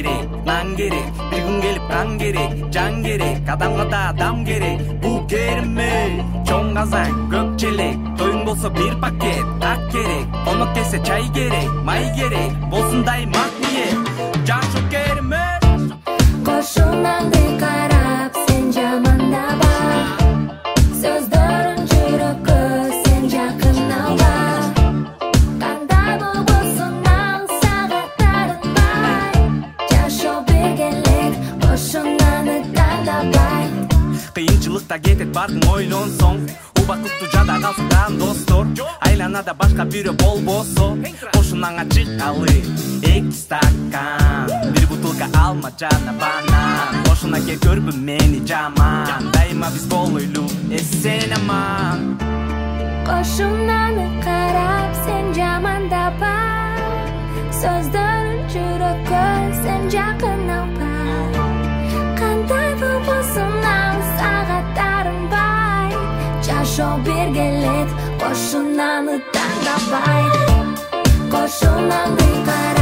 керек, нан керек, бир күн келип кан керек, жан керек, адамга да адам керек. Бул керме, чоң казан, көп челек, тоюң болсо бир пакет, ак керек, конок келсе чай керек, май керек, болсун дайым ак ниет. Жашоо керме. Кошунаңды карап, сен жамандабы, сөздөрүң жүрөккө сен жакын алба. Кандай болбосун ал сагаттарынбай, жашоо бергелек, кошунаны тандабай. Кыйынчылыкта кетет бардың ойлонсоң, убакыттуу жада калсаң достор, айланада башка бирөө болбосо, кошунаңа чыккалы 2 стакан, бир бутылка алма жана банан. Кошуна кел көрбү мени жаман, дайыма биз болойлу эсен аман. Кошунаны карап, сен жамандабы, сөздөрүң жүрөккө сен жакын алба. Кандай болбосун ал сагаттарынбай, жашоо бергелек, кошунаны тандабай. Кошунаңды карап